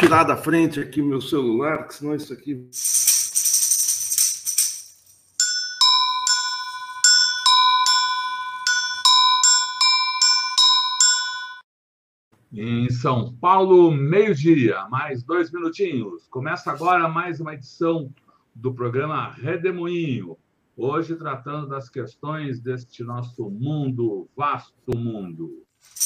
tirar da frente aqui meu celular, que senão isso aqui... Em São Paulo, meio-dia, mais 2 minutinhos. Começa agora mais uma edição do programa Redemoinho. Hoje tratando das questões deste nosso mundo, vasto mundo.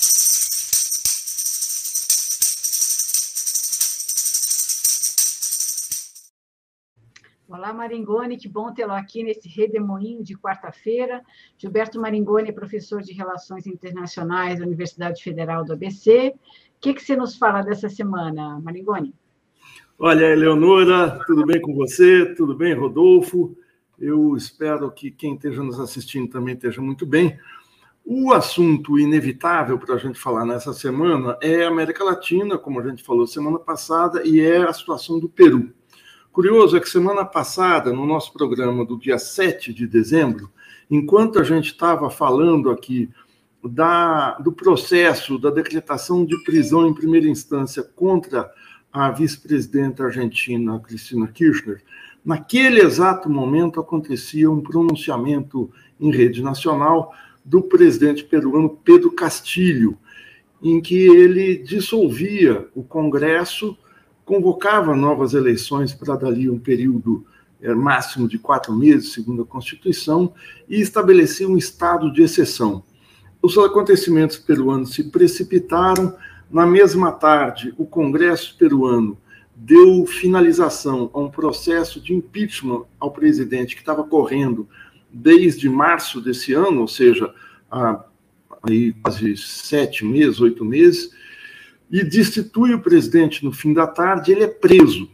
Olá, Maringoni, que bom tê-lo aqui nesse Redemoinho de quarta-feira. Gilberto Maringoni é professor de Relações Internacionais da Universidade Federal do ABC. O que você nos fala dessa semana, Maringoni? Olha, Eleonora, tudo bem com você? Tudo bem, Rodolfo? Eu espero que quem esteja nos assistindo também esteja muito bem. O assunto inevitável para a gente falar nessa semana é a América Latina, como a gente falou semana passada, e é a situação do Peru. Curioso é que semana passada, no nosso programa do dia 7 de dezembro, enquanto a gente estava falando aqui do processo da decretação de prisão em primeira instância contra a vice-presidenta argentina Cristina Kirchner, naquele exato momento acontecia um pronunciamento em rede nacional do presidente peruano Pedro Castillo, em que ele dissolvia o Congresso, convocava novas eleições para dali um período máximo de 4 meses, segundo a Constituição, e estabelecia um estado de exceção. Os acontecimentos peruanos se precipitaram. Na mesma tarde, o Congresso peruano deu finalização a um processo de impeachment ao presidente que estava correndo desde março desse ano, ou seja, há aí quase 7 meses, 8 meses, e destitui o presidente no fim da tarde. Ele é preso.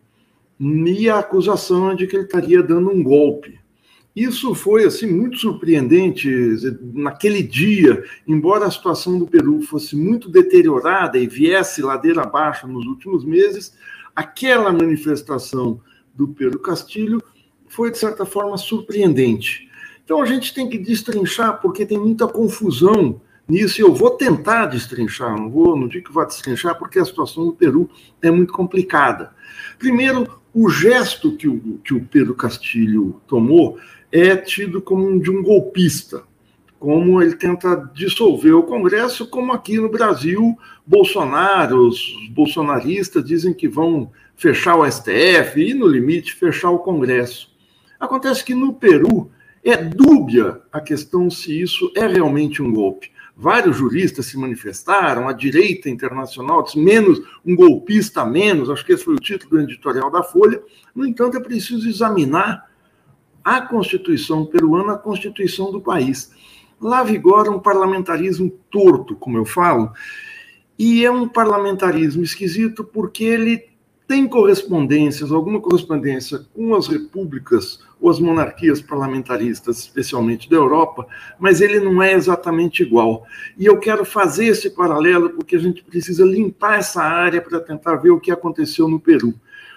E a acusação é de que ele estaria dando um golpe. Isso foi assim muito surpreendente naquele dia, embora a situação do Peru fosse muito deteriorada e viesse ladeira abaixo nos últimos meses, aquela manifestação do Pedro Castillo foi, de certa forma, surpreendente. Então a gente tem que destrinchar, porque tem muita confusão nisso, e eu vou tentar destrinchar, não digo que vou destrinchar, porque a situação do Peru é muito complicada. Primeiro, o gesto que o Pedro Castillo tomou é tido como de um golpista, como ele tenta dissolver o Congresso, como aqui no Brasil, os bolsonaristas dizem que vão fechar o STF e, no limite, fechar o Congresso. Acontece que no Peru é dúbia a questão se isso é realmente um golpe. Vários juristas se manifestaram, a direita internacional disse menos, um golpista menos, acho que esse foi o título do editorial da Folha. No entanto, é preciso examinar a Constituição peruana, a Constituição do país. Lá vigora um parlamentarismo torto, como eu falo, e é um parlamentarismo esquisito porque ele tem correspondências, alguma correspondência com as repúblicas ou as monarquias parlamentaristas, especialmente da Europa, mas ele não é exatamente igual. E eu quero fazer esse paralelo porque a gente precisa limpar essa área para tentar ver o que aconteceu no Peru.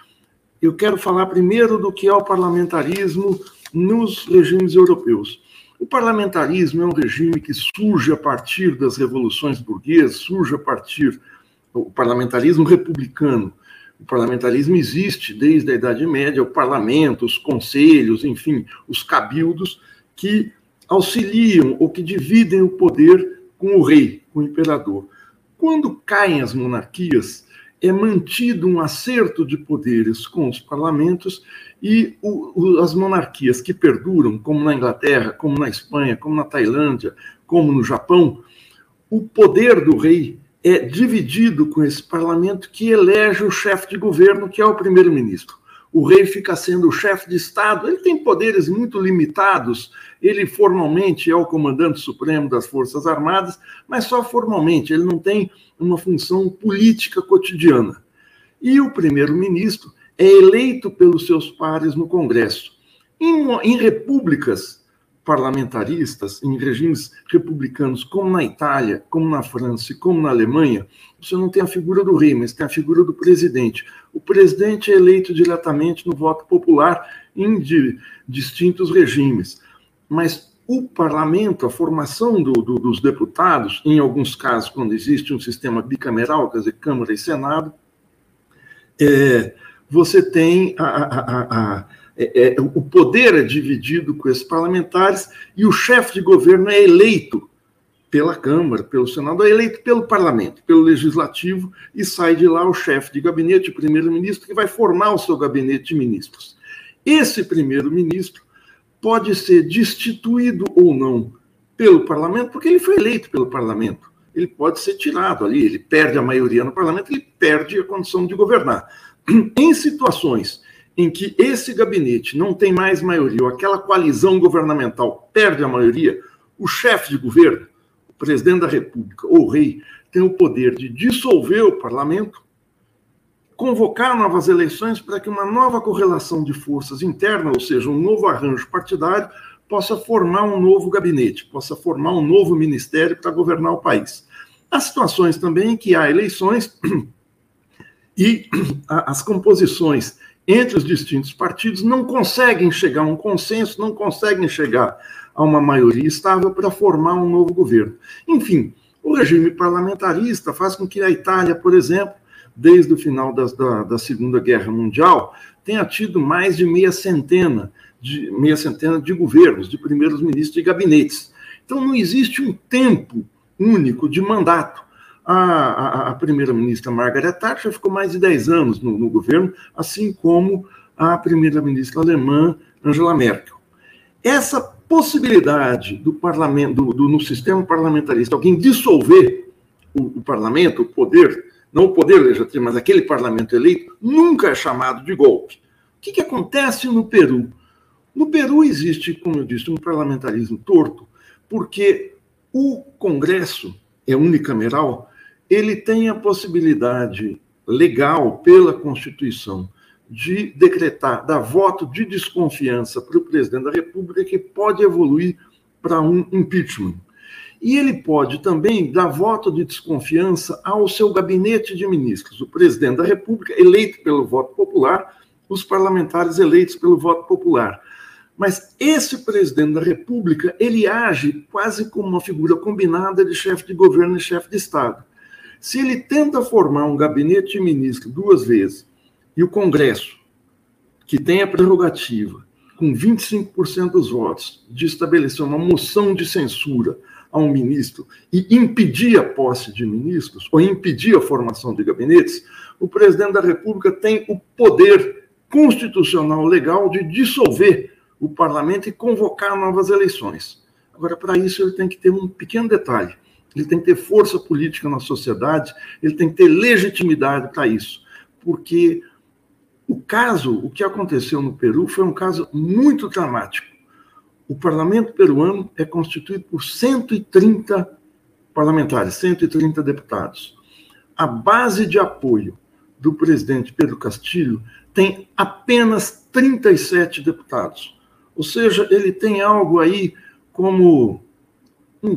Eu quero falar primeiro do que é o parlamentarismo nos regimes europeus. O parlamentarismo é um regime que surge a partir das revoluções burguesas, surge a partir do parlamentarismo republicano. O parlamentarismo existe desde a Idade Média, o parlamento, os conselhos, enfim, os cabildos que auxiliam ou que dividem o poder com o rei, com o imperador. Quando caem as monarquias, é mantido um acerto de poderes com os parlamentos e as monarquias que perduram, como na Inglaterra, como na Espanha, como na Tailândia, como no Japão, o poder do rei é dividido com esse parlamento que elege o chefe de governo, que é o primeiro-ministro. O rei fica sendo o chefe de Estado, ele tem poderes muito limitados, ele formalmente é o comandante supremo das Forças Armadas, mas só formalmente, ele não tem uma função política cotidiana. E o primeiro-ministro é eleito pelos seus pares no Congresso. Em repúblicas parlamentaristas, em regimes republicanos, como na Itália, como na França e como na Alemanha, você não tem a figura do rei, mas tem a figura do presidente. O presidente é eleito diretamente no voto popular em distintos regimes. Mas o parlamento, a formação dos deputados, em alguns casos, quando existe um sistema bicameral, quer dizer, Câmara e Senado, você tem o poder é dividido com esses parlamentares e o chefe de governo é eleito pela Câmara, pelo Senado, é eleito pelo Parlamento, pelo Legislativo, e sai de lá o chefe de gabinete, o primeiro-ministro, que vai formar o seu gabinete de ministros. Esse primeiro-ministro pode ser destituído ou não pelo Parlamento, porque ele foi eleito pelo Parlamento. Ele pode ser tirado ali, ele perde a maioria no Parlamento, ele perde a condição de governar. Em situações em que esse gabinete não tem mais maioria, ou aquela coalizão governamental perde a maioria, o chefe de governo, o presidente da República ou o rei, tem o poder de dissolver o parlamento, convocar novas eleições para que uma nova correlação de forças interna, ou seja, um novo arranjo partidário, possa formar um novo gabinete, possa formar um novo ministério para governar o país. Há situações também em que há eleições e as composições entre os distintos partidos não conseguem chegar a um consenso, não conseguem chegar a uma maioria estável para formar um novo governo. Enfim, o regime parlamentarista faz com que a Itália, por exemplo, desde o final da Segunda Guerra Mundial, tenha tido mais de meia centena de governos, de primeiros ministros, de gabinetes. Então, não existe um tempo único de mandato. A primeira-ministra Margaret Thatcher ficou mais de 10 anos no governo, assim como a primeira-ministra alemã Angela Merkel. Essa possibilidade do parlamento, no sistema parlamentarista, alguém dissolver o parlamento, o poder, não o poder legislativo, mas aquele parlamento eleito, nunca é chamado de golpe. O que acontece no Peru? No Peru existe, como eu disse, um parlamentarismo torto, porque o Congresso é unicameral, ele tem a possibilidade legal, pela Constituição, de decretar, dar voto de desconfiança para o presidente da República, que pode evoluir para um impeachment. E ele pode também dar voto de desconfiança ao seu gabinete de ministros, o presidente da República, eleito pelo voto popular, os parlamentares eleitos pelo voto popular. Mas esse presidente da República, ele age quase como uma figura combinada de chefe de governo e chefe de Estado. Se ele tenta formar um gabinete de ministro 2 vezes, e o Congresso, que tem a prerrogativa, com 25% dos votos, de estabelecer uma moção de censura a um ministro e impedir a posse de ministros, ou impedir a formação de gabinetes, o presidente da República tem o poder constitucional legal de dissolver o parlamento e convocar novas eleições. Agora, para isso, ele tem que ter um pequeno detalhe. Ele tem que ter força política na sociedade, ele tem que ter legitimidade para isso. Porque o que aconteceu no Peru foi um caso muito dramático. O parlamento peruano é constituído por 130 parlamentares, 130 deputados. A base de apoio do presidente Pedro Castillo tem apenas 37 deputados. Ou seja, ele tem algo aí como um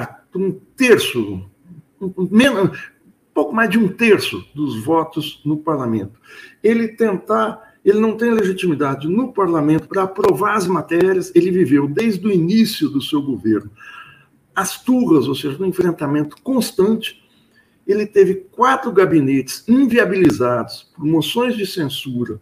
terço, pouco mais de um terço dos votos no parlamento. Ele não tem legitimidade no parlamento para aprovar as matérias, ele viveu desde o início do seu governo as turras, ou seja, um enfrentamento constante. Ele teve 4 gabinetes inviabilizados por moções de censura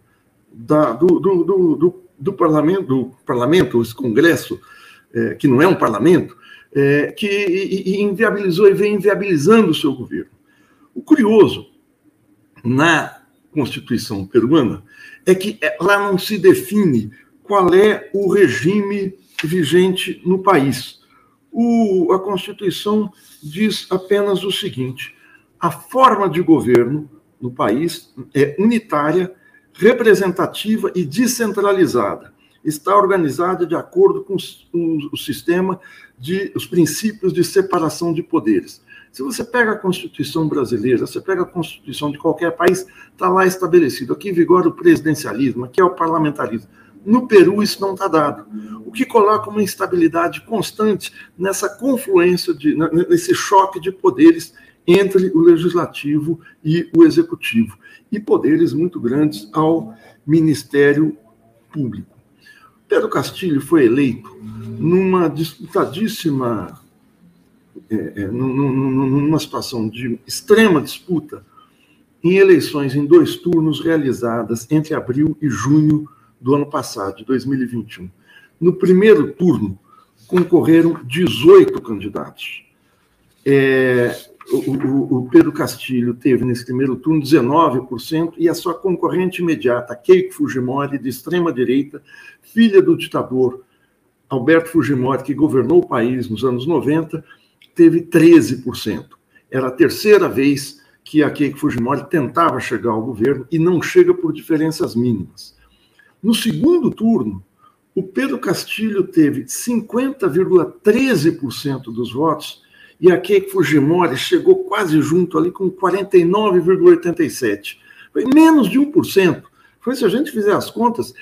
do parlamento, esse Congresso, que não é um parlamento, que inviabilizou e vem inviabilizando o seu governo. O curioso na Constituição peruana é que lá não se define qual é o regime vigente no país. A Constituição diz apenas o seguinte: a forma de governo no país é unitária, representativa e descentralizada. Está organizada de acordo com o sistema os princípios de separação de poderes. Se você pega a Constituição brasileira, você pega a Constituição de qualquer país, está lá estabelecido. Aqui vigora o presidencialismo, aqui é o parlamentarismo. No Peru isso não está dado, o que coloca uma instabilidade constante nessa confluência, nesse choque de poderes entre o legislativo e o executivo, e poderes muito grandes ao Ministério Público. Pedro Castillo foi eleito numa disputadíssima, numa situação de extrema disputa em eleições em 2 turnos realizadas entre abril e junho do ano passado, de 2021. No primeiro turno, concorreram 18 candidatos. O Pedro Castilho teve, nesse primeiro turno, 19%, e a sua concorrente imediata, Keiko Fujimori, de extrema-direita, filha do ditador Alberto Fujimori, que governou o país nos anos 90, teve 13%. Era a terceira vez que a Keiko Fujimori tentava chegar ao governo e não chega por diferenças mínimas. No segundo turno, o Pedro Castilho teve 50,13% dos votos e a Keiko Fujimori chegou quase junto ali com 49,87%. Foi menos de 1%. Foi, se a gente fizer as contas,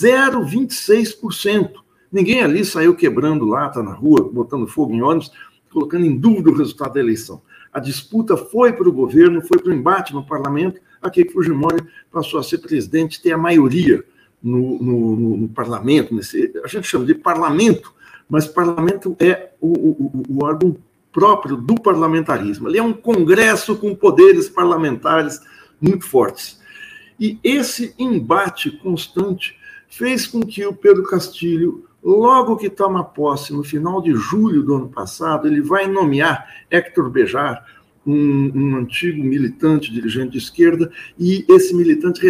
0,26%. Ninguém ali saiu quebrando lata na rua, botando fogo em ônibus, colocando em dúvida o resultado da eleição. A disputa foi para o governo, foi para o embate no parlamento. A Keiko Fujimori passou a ser presidente, ter a maioria no parlamento. A gente chama de parlamento, mas parlamento é o órgão próprio do parlamentarismo. Ele é um congresso com poderes parlamentares muito fortes. E esse embate constante fez com que o Pedro Castilho, logo que toma posse, no final de julho do ano passado, ele vai nomear Héctor Bejar, um antigo militante, dirigente de esquerda, e esse militante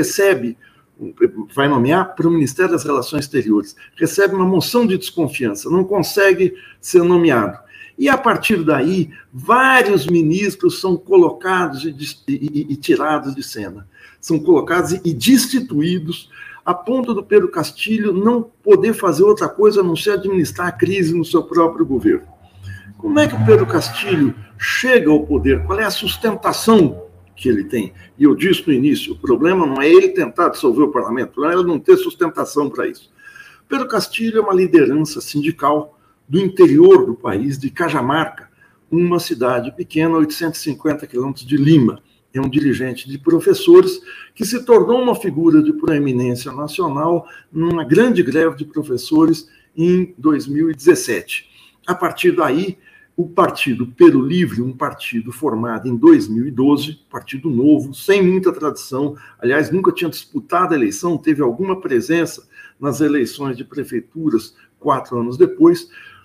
vai nomear para o Ministério das Relações Exteriores, recebe uma moção de desconfiança, não consegue ser nomeado. E, a partir daí, vários ministros são colocados e tirados de cena. São colocados e destituídos, a ponto do Pedro Castilho não poder fazer outra coisa a não ser administrar a crise no seu próprio governo. Como é que o Pedro Castilho chega ao poder? Qual é a sustentação que ele tem? E eu disse no início, o problema não é ele tentar dissolver o parlamento, o problema é ele não ter sustentação para isso. Pedro Castilho é uma liderança sindical do interior do país, de Cajamarca, uma cidade pequena, 850 quilômetros de Lima. É um dirigente de professores que se tornou uma figura de proeminência nacional numa grande greve de professores em 2017. A partir daí, o partido Peru Livre, um partido formado em 2012, partido novo, sem muita tradição, aliás, nunca tinha disputado a eleição, teve alguma presença nas eleições de prefeituras 4 anos depois,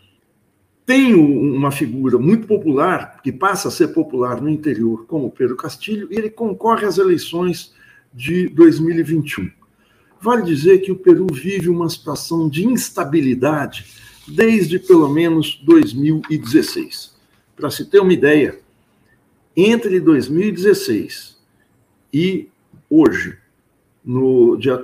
tem uma figura muito popular, que passa a ser popular no interior, como Pedro Castilho, e ele concorre às eleições de 2021. Vale dizer que o Peru vive uma situação de instabilidade desde pelo menos 2016. Para se ter uma ideia, entre 2016 e hoje, no dia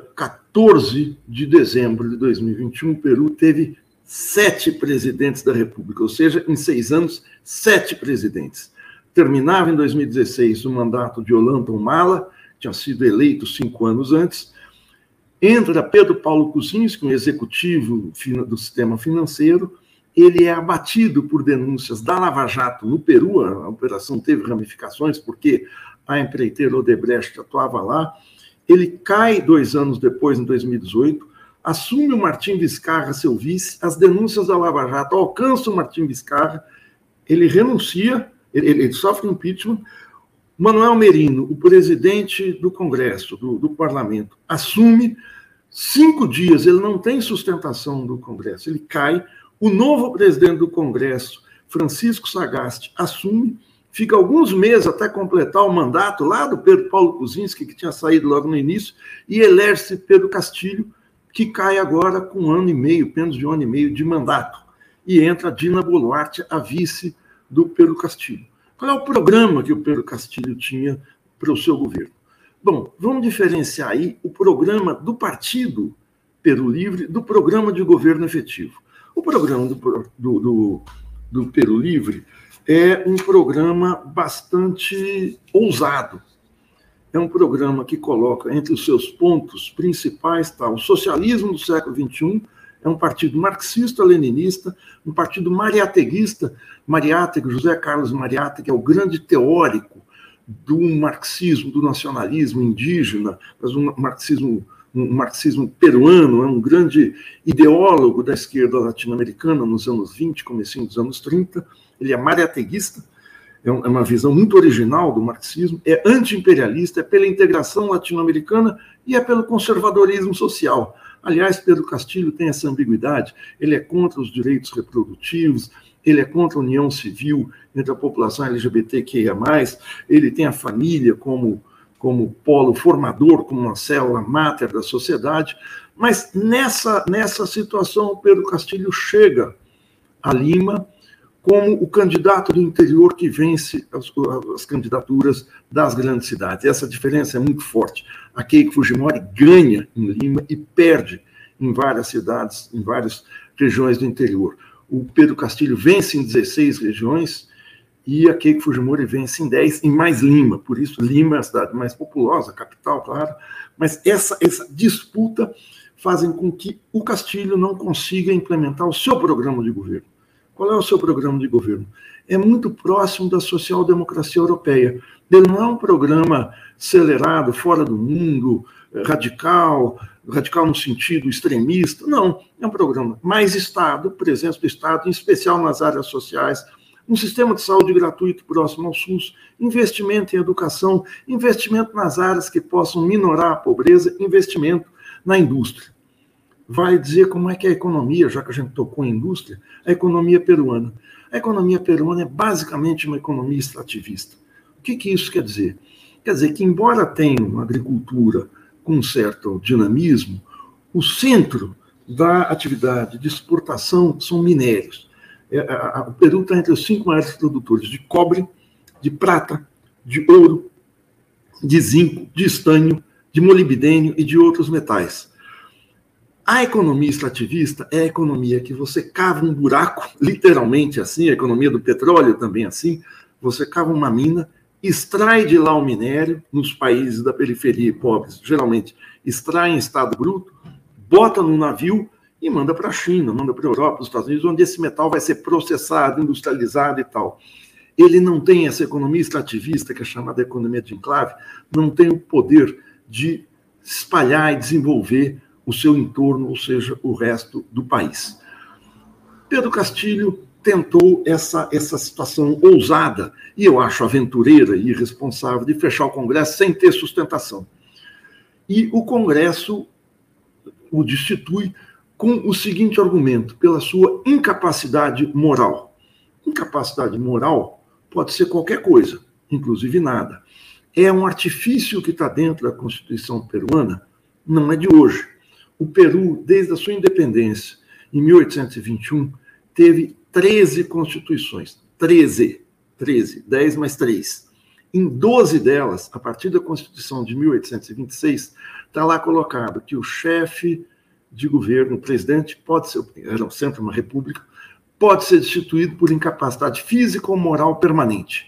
14 de dezembro de 2021, o Peru teve 7 presidentes da República, ou seja, em 6 anos, 7 presidentes. Terminava em 2016 o mandato de Ollanta Humala, que tinha sido eleito 5 anos antes. Entra Pedro Paulo Kuczynski, um executivo do sistema financeiro. Ele é abatido por denúncias da Lava Jato no Peru. A operação teve ramificações, porque a empreiteira Odebrecht atuava lá. Ele cai 2 anos depois, em 2018, assume o Martim Vizcarra, seu vice, as denúncias da Lava Jato alcançam o Martim Vizcarra, ele renuncia, ele sofre impeachment. Manuel Merino, o presidente do Congresso, do Parlamento, assume. 5 dias, ele não tem sustentação do Congresso, ele cai. O novo presidente do Congresso, Francisco Sagasti, assume, fica alguns meses até completar o mandato lá do Pedro Paulo Kuczynski, que tinha saído logo no início, e elege Pedro Castilho, que cai agora com 1 ano e meio, menos de 1 ano e meio de mandato. E entra Dina Boluarte, a vice do Pedro Castilho. Qual é o programa que o Pedro Castilho tinha para o seu governo? Bom, vamos diferenciar aí o programa do partido Peru Livre do programa de governo efetivo. O programa do Peru Livre é um programa bastante ousado. É um programa que coloca entre os seus pontos principais o socialismo do século XXI, é um partido marxista-leninista, um partido mariateguista. Mariátegui, José Carlos Mariátegui, é o grande teórico do marxismo, do nacionalismo indígena, mas um marxismo peruano, é um grande ideólogo da esquerda latino-americana nos anos 20, comecinho dos anos 30. Ele é mariateguista. é uma visão muito original do marxismo, é anti-imperialista, é pela integração latino-americana e é pelo conservadorismo social. Aliás, Pedro Castilho tem essa ambiguidade, ele é contra os direitos reprodutivos, ele é contra a união civil entre a população LGBTQIA+, ele tem a família como polo formador, como uma célula máter da sociedade, mas nessa situação o Pedro Castilho chega a Lima como o candidato do interior que vence as candidaturas das grandes cidades. Essa diferença é muito forte. A Keiko Fujimori ganha em Lima e perde em várias cidades, em várias regiões do interior. O Pedro Castilho vence em 16 regiões e a Keiko Fujimori vence em 10, em mais Lima. Por isso, Lima é a cidade mais populosa, a capital, claro. Mas essa disputa fazem com que o Castilho não consiga implementar o seu programa de governo. Qual é o seu programa de governo? É muito próximo da social-democracia europeia. Ele não é um programa acelerado, fora do mundo, radical no sentido extremista. Não, é um programa mais Estado, presença do Estado, em especial nas áreas sociais, um sistema de saúde gratuito próximo ao SUS, investimento em educação, investimento nas áreas que possam minorar a pobreza, investimento na indústria. Vai dizer como é que é a economia, já que a gente tocou em indústria, a economia peruana. A economia peruana é basicamente uma economia extrativista. O que isso quer dizer? Quer dizer que, embora tenha uma agricultura com um certo dinamismo, o centro da atividade de exportação são minérios. O Peru está entre os 5 maiores produtores de cobre, de prata, de ouro, de zinco, de estanho, de molibdênio e de outros metais. A economia extrativista é a economia que você cava um buraco, literalmente assim, a economia do petróleo também assim, você cava uma mina, extrai de lá o minério, nos países da periferia e pobres, geralmente extrai em estado bruto, bota num navio e manda para a China, manda para a Europa, para os Estados Unidos, onde esse metal vai ser processado, industrializado e tal. Ele não tem essa economia extrativista, que é chamada economia de enclave, não tem o poder de espalhar e desenvolver o seu entorno, ou seja, o resto do país. Pedro Castilho tentou essa situação ousada, e eu acho aventureira e irresponsável, de fechar o Congresso sem ter sustentação. E o Congresso o destitui com o seguinte argumento: pela sua incapacidade moral. Incapacidade moral pode ser qualquer coisa, inclusive nada. É um artifício que está dentro da Constituição peruana, não é de hoje. O Peru, desde a sua independência, em 1821, teve 13 constituições. 13, 10 mais 3. Em 12 delas, a partir da Constituição de 1826, está lá colocado que o chefe de governo, o presidente, pode ser, era sempre uma república, pode ser destituído por incapacidade física ou moral permanente.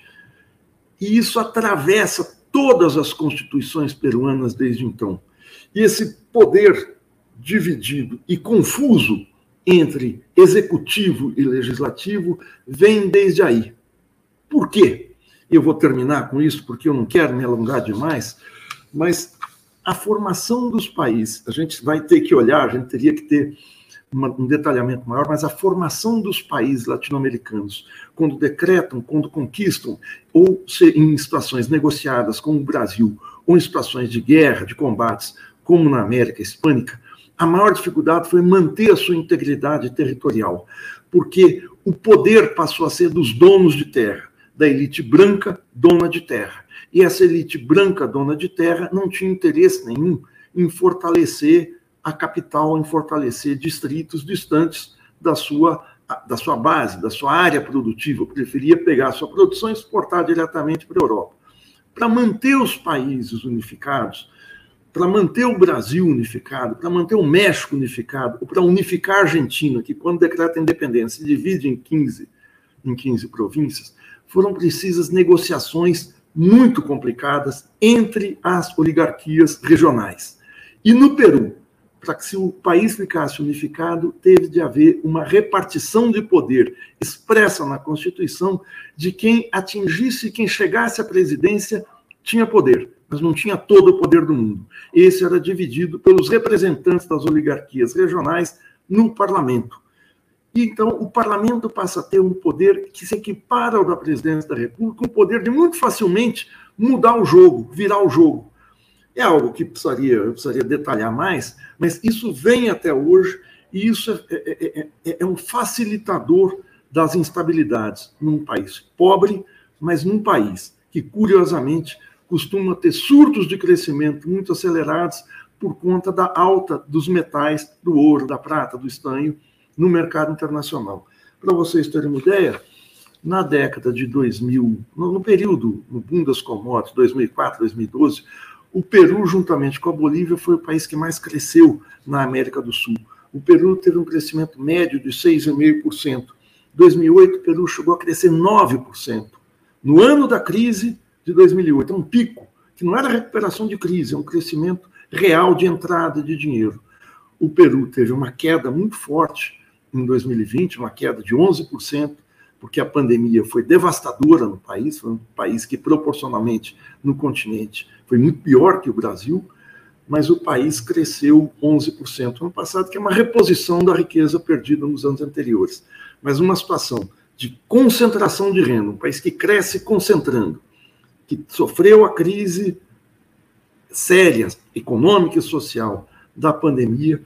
E isso atravessa todas as constituições peruanas desde então. E esse poder dividido e confuso entre executivo e legislativo vem desde aí. Por quê? Eu vou terminar com isso, porque eu não quero me alongar demais, mas a formação dos países, a gente vai ter que olhar, a gente teria que ter um detalhamento maior, mas a formação dos países latino-americanos, quando decretam, quando conquistam, ou em situações negociadas, como o Brasil, ou em situações de guerra, de combates, como na América Hispânica, a maior dificuldade foi manter a sua integridade territorial, porque o poder passou a ser dos donos de terra, da elite branca dona de terra. E essa elite branca dona de terra não tinha interesse nenhum em fortalecer a capital, em fortalecer distritos distantes da sua base, da sua área produtiva. Preferia pegar a sua produção e exportar diretamente para a Europa. Para manter os países unificados, para manter o Brasil unificado, para manter o México unificado, ou para unificar a Argentina, que quando decreta a independência se divide em 15 províncias, foram precisas negociações muito complicadas entre as oligarquias regionais. E no Peru, para que se o país ficasse unificado, teve de haver uma repartição de poder expressa na Constituição de quem atingisse, quem chegasse à presidência tinha poder, mas não tinha todo o poder do mundo. Esse era dividido pelos representantes das oligarquias regionais no parlamento. E então o parlamento passa a ter um poder que se equipara ao da presidência da República, um poder de muito facilmente mudar o jogo, virar o jogo. É algo que eu precisaria detalhar mais, mas isso vem até hoje e isso é um facilitador das instabilidades num país pobre, mas num país que, curiosamente, costuma ter surtos de crescimento muito acelerados por conta da alta dos metais, do ouro, da prata, do estanho, no mercado internacional. Para vocês terem uma ideia, na década de 2000, no período, no boom das commodities, 2004, 2012, o Peru, juntamente com a Bolívia, foi o país que mais cresceu na América do Sul. O Peru teve um crescimento médio de 6,5%. Em 2008, o Peru chegou a crescer 9%. No ano da crise de 2008, é um pico, que não era recuperação de crise, é um crescimento real de entrada de dinheiro. O Peru teve uma queda muito forte em 2020, uma queda de 11%, porque a pandemia foi devastadora no país, foi um país que proporcionalmente no continente foi muito pior que o Brasil, mas o país cresceu 11% no ano passado, que é uma reposição da riqueza perdida nos anos anteriores. Mas uma situação de concentração de renda, um país que cresce concentrando, que sofreu a crise séria, econômica e social da pandemia,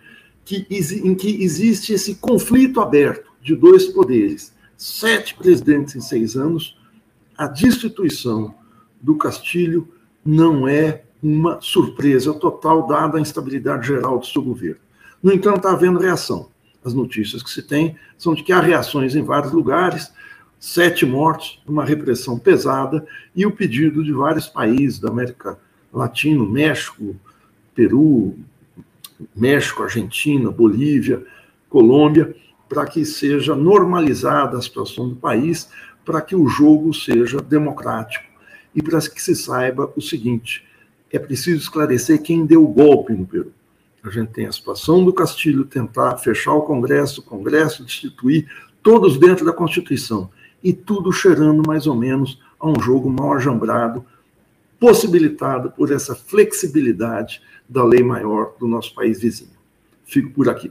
em que existe esse conflito aberto de dois poderes, 7 presidentes em 6 anos, a destituição do Castilho não é uma surpresa total, dada a instabilidade geral do seu governo. No entanto, está havendo reação. As notícias que se tem são de que há reações em vários lugares, 7 mortos, uma repressão pesada, e o pedido de vários países da América Latina, México, Peru, México, Argentina, Bolívia, Colômbia, para que seja normalizada a situação do país, para que o jogo seja democrático e para que se saiba o seguinte: é preciso esclarecer quem deu o golpe no Peru. A gente tem a situação do Castilho tentar fechar o Congresso destituir, todos dentro da Constituição, e tudo cheirando mais ou menos a um jogo mal ajambrado, possibilitado por essa flexibilidade da lei maior do nosso país vizinho. Fico por aqui.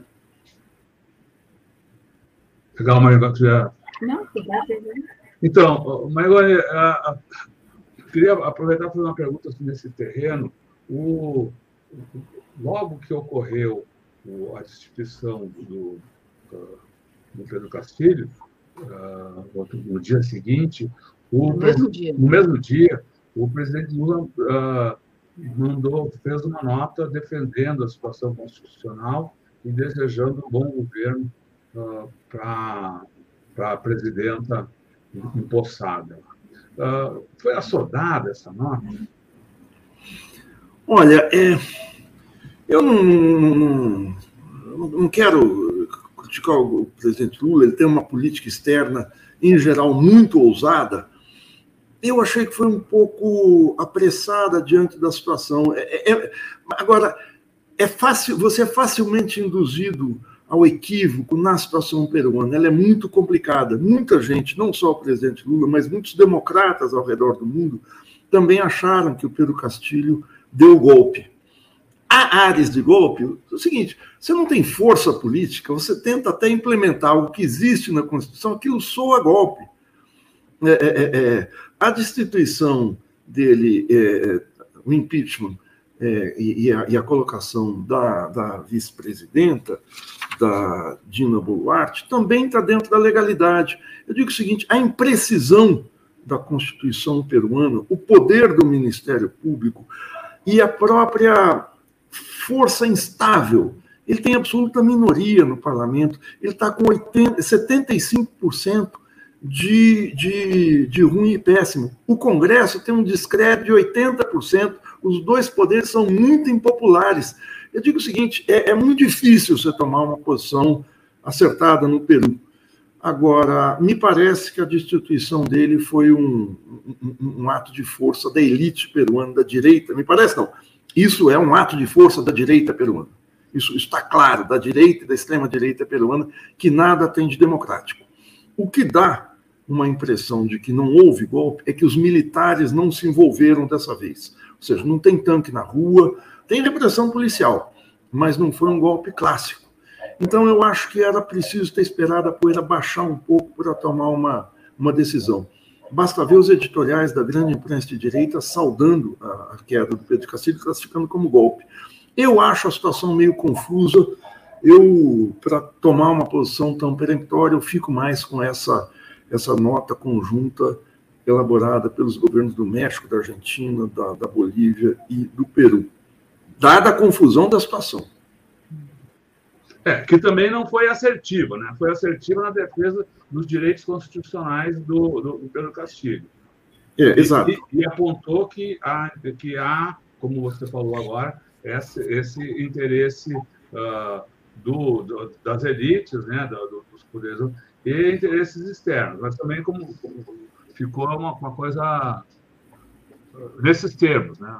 Legal, Marigoni. Não, obrigada. Então, Marigoni, queria aproveitar para fazer uma pergunta nesse terreno. Logo que ocorreu a destituição do Pedro Castilho, no dia seguinte, no mesmo dia, o presidente Lula fez uma nota defendendo a situação constitucional e desejando um bom governo para a presidenta empossada. Foi assodada essa nota? Olha, eu não quero criticar o presidente Lula, ele tem uma política externa, em geral, muito ousada. Eu achei que foi um pouco apressada diante da situação. Agora, você é facilmente induzido ao equívoco na situação peruana. Ela é muito complicada. Muita gente, não só o presidente Lula, mas muitos democratas ao redor do mundo, também acharam que o Pedro Castilho deu golpe. Há áreas de golpe. É o seguinte: você não tem força política, você tenta até implementar algo que existe na Constituição, aquilo soa golpe. A destituição dele, o impeachment e a colocação da vice-presidenta, da Dina Boluarte, também está dentro da legalidade. Eu digo o seguinte: a imprecisão da Constituição peruana, o poder do Ministério Público e a própria força instável. Ele tem absoluta minoria no parlamento, ele está com 75% de ruim e péssimo. O Congresso tem um descrédito de 80%, os dois poderes são muito impopulares. Eu digo o seguinte: é muito difícil você tomar uma posição acertada no Peru. Agora, me parece que a destituição dele foi um ato de força da elite peruana, da direita. Me parece, não. Isso é um ato de força da direita peruana. Isso está claro, da direita e da extrema-direita peruana, que nada tem de democrático. O que dá uma impressão de que não houve golpe é que os militares não se envolveram dessa vez. Ou seja, não tem tanque na rua, tem repressão policial, mas não foi um golpe clássico. Então, eu acho que era preciso ter esperado a poeira baixar um pouco para tomar uma decisão. Basta ver os editoriais da grande imprensa de direita saudando a queda do Pedro Castilho, classificando como golpe. Eu acho a situação meio confusa. Para tomar uma posição tão peremptória, eu fico mais com essa nota conjunta elaborada pelos governos do México, da Argentina, da Bolívia e do Peru, dada a confusão da situação. Que também não foi assertiva, né? Foi assertiva na defesa dos direitos constitucionais do Pedro Castilho. Exato. E apontou que há, como você falou agora, esse interesse das elites, né, dos poderes, e interesses externos, mas também como ficou uma coisa nesses termos, né?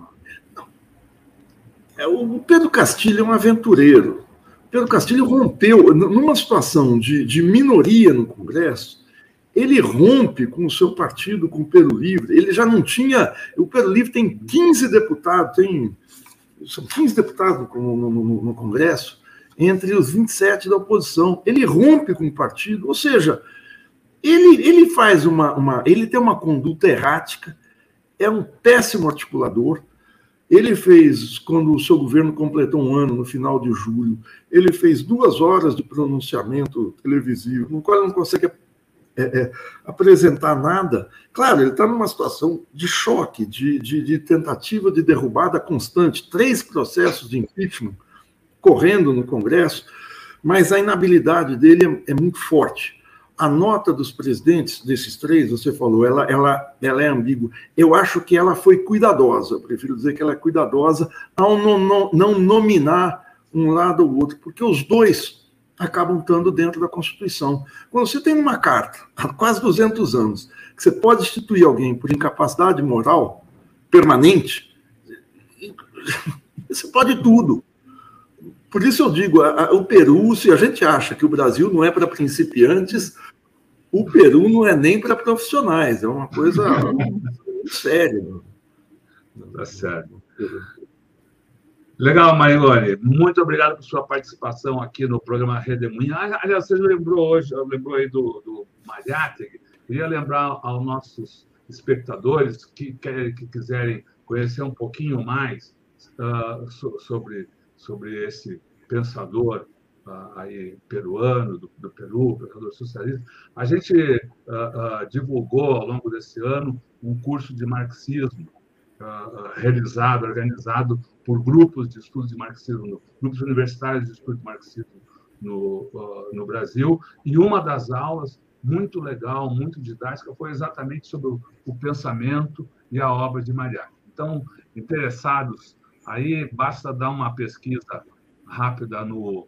O Pedro Castilho é um aventureiro. Pedro Castilho rompeu, numa situação de minoria no Congresso, ele rompe com o seu partido, com o Peru Livre. Ele já não tinha... O Peru Livre tem 15 deputados, são 15 deputados no Congresso, entre os 27 da oposição. Ele rompe com o partido, ou seja, ele faz ele tem uma conduta errática, é um péssimo articulador. Ele fez, quando o seu governo completou um ano, no final de julho, ele fez 2 horas de pronunciamento televisivo, no qual ele não consegue apresentar nada. Claro, ele está numa situação de choque, de tentativa de derrubada constante, 3 processos de impeachment correndo no Congresso, mas a inabilidade dele é muito forte. A nota dos presidentes desses 3, você falou, ela é ambígua. Eu acho que ela foi cuidadosa, eu prefiro dizer que ela é cuidadosa ao não nominar um lado ou outro, porque os dois acabam estando dentro da Constituição. Quando você tem uma carta, há quase 200 anos, que você pode instituir alguém por incapacidade moral permanente, você pode tudo. Por isso eu digo, o Peru, se a gente acha que o Brasil não é para principiantes, o Peru não é nem para profissionais, é uma coisa muito séria. Tá certo. Legal, Maringoni. Muito obrigado por sua participação aqui no programa Redemoinho. Aliás, você lembrou aí do Mariátegui. Queria lembrar aos nossos espectadores que quiserem conhecer um pouquinho mais sobre esse pensador aí peruano, do Peru, pensador socialista. A gente divulgou ao longo desse ano um curso de marxismo organizado por grupos de estudos de marxismo, grupos universitários de estudo de marxismo no Brasil, e uma das aulas, muito legal, muito didática, foi exatamente sobre o pensamento e a obra de Mariátegui. Então, interessados, aí basta dar uma pesquisa rápida no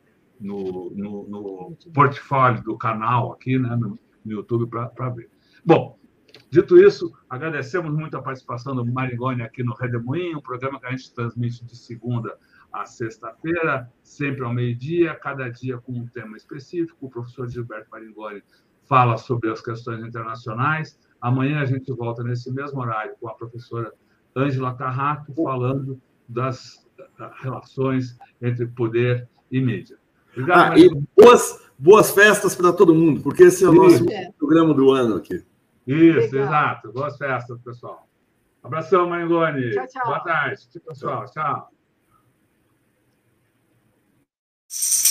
portfólio do canal aqui, né, no YouTube, para ver. Bom, dito isso, agradecemos muito a participação do Maringoni aqui no Redemoinho, um programa que a gente transmite de segunda a sexta-feira, sempre ao meio-dia, cada dia com um tema específico. O professor Gilberto Maringoni fala sobre as questões internacionais. Amanhã a gente volta nesse mesmo horário com a professora Ângela Carrato, falando das relações entre poder e mídia. Obrigado, e boas festas para todo mundo, porque esse é o nosso programa do ano aqui. Isso, legal. Exato. Boas festas, pessoal. Abração, Maringoni. Tchau, tchau. Boa tarde, pessoal. Tchau.